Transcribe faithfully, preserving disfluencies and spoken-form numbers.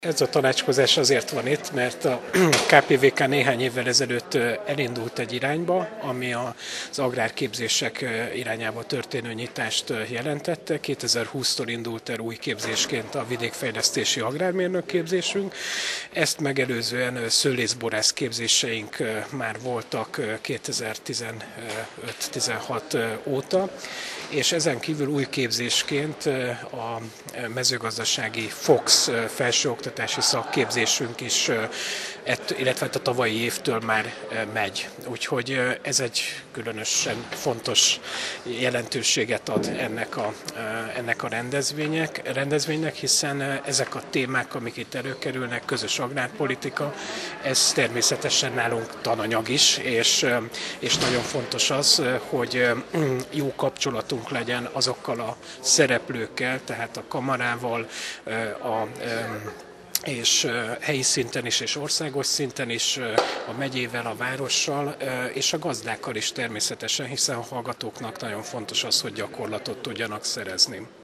Ez a tanácskozás azért van itt, mert a ká pé vé ká néhány évvel ezelőtt elindult egy irányba, ami az agrárképzések irányába történő nyitást jelentette. kétezer-húsztól indult el új képzésként a vidékfejlesztési agrármérnök képzésünk. Ezt megelőzően szőlészborász képzéseink már voltak kétezer-tizenöt-tizenhat óta, és ezen kívül új képzésként a mezőgazdasági Fox felsőoktatási szakképzésünk is, illetve a tavalyi évtől már megy. Úgyhogy ez egy különösen fontos jelentőséget ad ennek a, ennek a rendezvények, rendezvénynek, hiszen ezek a témák, amik itt előkerülnek, közös agrárpolitika, ez természetesen nálunk tananyag is, és, és nagyon fontos az, hogy jó kapcsolatunk legyen azokkal a szereplőkkel, tehát a kamarával, a és helyi szinten is, és országos szinten is, a megyével, a várossal, és a gazdákkal is természetesen, hiszen a hallgatóknak nagyon fontos az, hogy gyakorlatot tudjanak szerezni.